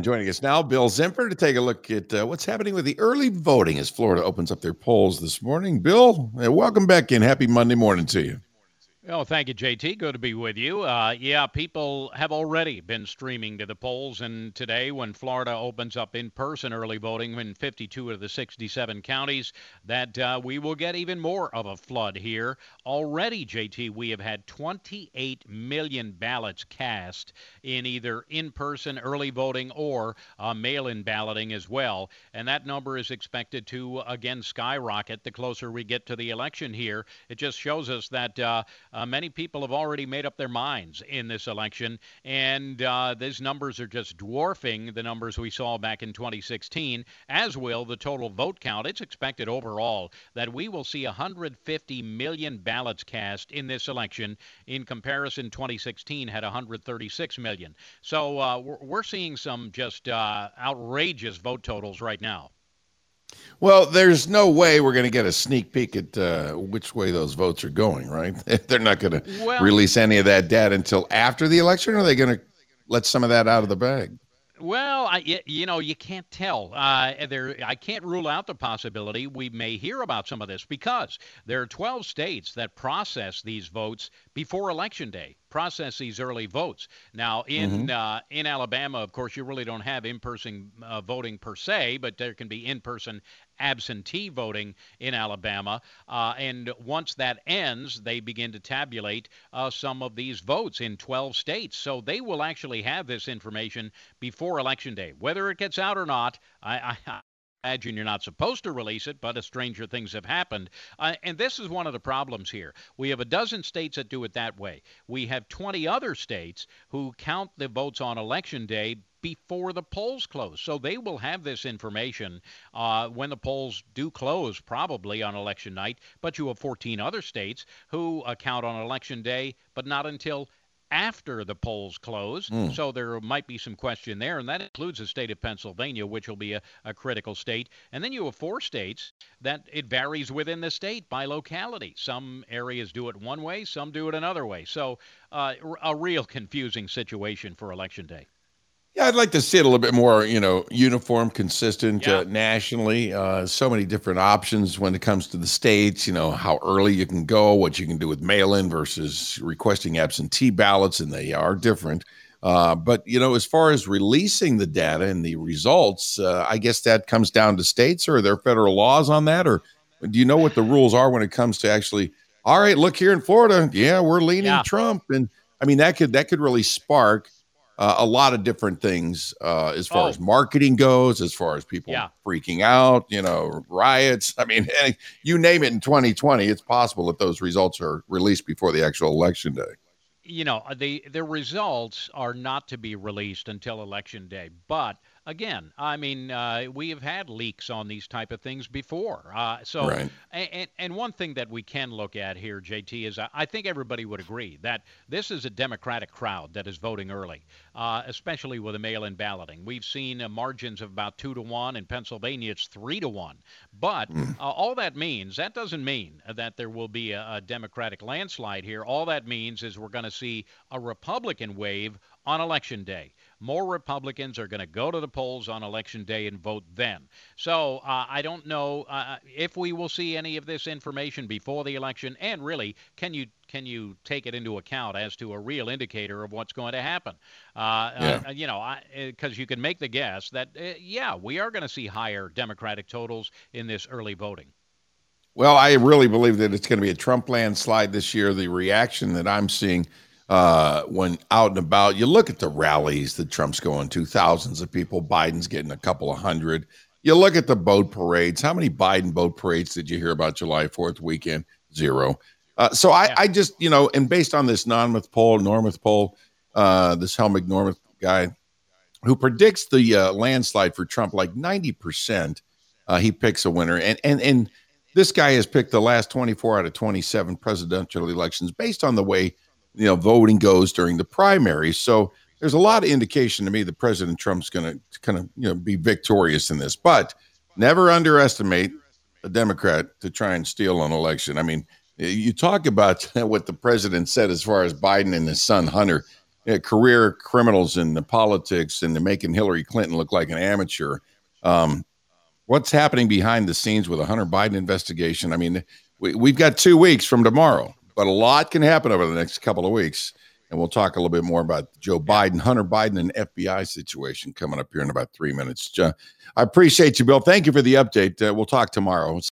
joining us now, Bill Zimper, to take a look at what's happening with the early voting as Florida opens up their polls this morning. Bill, welcome back in. Happy Monday morning to you. Oh, thank you, JT. Good to be with you. People have already been streaming to the polls, and today, when Florida opens up in-person early voting in 52 of the 67 counties, that we will get even more of a flood here. Already, JT, we have had 28 million ballots cast in either in-person early voting or mail-in balloting as well, and that number is expected to, again, skyrocket the closer we get to the election here. It just shows us that many people have already made up their minds in this election, and these numbers are just dwarfing the numbers we saw back in 2016, as will the total vote count. It's expected overall that we will see 150 million ballots cast in this election. In comparison, 2016 had 136 million. So we're seeing some just outrageous vote totals right now. Well, there's no way we're going to get a sneak peek at which way those votes are going, right? They're not going to release any of that data until after the election, or are they going to let some of that out of the bag? Well, you can't tell. I can't rule out the possibility we may hear about some of this because there are 12 states that process these votes before Election Day, process these early votes. Now, in Alabama, of course, you really don't have in-person voting per se, but there can be in-person absentee voting in Alabama. And once that ends, they begin to tabulate some of these votes in 12 states. So they will actually have this information before Election Day. Whether it gets out or not, I imagine you're not supposed to release it, but stranger things have happened. And this is one of the problems here. We have a dozen states that do it that way. We have 20 other states who count the votes on Election Day before the polls close. So they will have this information when the polls do close, probably on election night. But you have 14 other states who count on Election Day, but not until after the polls close. So there might be some question there, and that includes the state of Pennsylvania, which will be a critical state. And then you have 4 states that it varies within the state by locality. Some areas do it one way, some do it another way. So a real confusing situation for Election Day. Yeah, I'd like to see it a little bit more, uniform, consistent nationally. So many different options when it comes to the states, how early you can go, what you can do with mail-in versus requesting absentee ballots, and they are different. But, as far as releasing the data and the results, I guess that comes down to states, or are there federal laws on that? Or do you know what the rules are when it comes to actually, all right, look here in Florida, we're leaning Trump. And I mean, that could really spark a lot of different things as far as marketing goes, as far as people freaking out, riots. I mean, you name it in 2020, it's possible that those results are released before the actual election day. The results are not to be released until Election Day. But again, I mean, we have had leaks on these type of things before. And one thing that we can look at here, JT, is I think everybody would agree that this is a Democratic crowd that is voting early, especially with the mail-in balloting. We've seen margins of about 2-1. In Pennsylvania, it's 3-1. But all that means, that doesn't mean that there will be a Democratic landslide here. All that means is we're going to see a Republican wave on Election Day. More Republicans are going to go to the polls on Election Day and vote then. So I don't know if we will see any of this information before the election, and really, can you take it into account as to a real indicator of what's going to happen? Because you can make the guess that, we are going to see higher Democratic totals in this early voting. Well, I really believe that it's going to be a Trump landslide this year. The reaction that I'm seeing when out and about, you look at the rallies that Trump's going to, thousands of people, Biden's getting a couple of hundred. You look at the boat parades. How many Biden boat parades did you hear about July 4th weekend? 0. So I just, and based on this Normuth poll, this Helmig Normuth guy who predicts the landslide for Trump, like 90%, he picks a winner. And this guy has picked the last 24 out of 27 presidential elections based on the way voting goes during the primaries. So there's a lot of indication to me that President Trump's going to kind of, be victorious in this. But never underestimate a Democrat to try and steal an election. I mean, you talk about what the president said as far as Biden and his son Hunter. career criminals in the politics and making Hillary Clinton look like an amateur. What's happening behind the scenes with a Hunter Biden investigation? I mean, we've got 2 weeks from tomorrow, but a lot can happen over the next couple of weeks. And we'll talk a little bit more about Joe Biden, Hunter Biden, and FBI situation coming up here in about 3 minutes. I appreciate you, Bill. Thank you for the update. We'll talk tomorrow.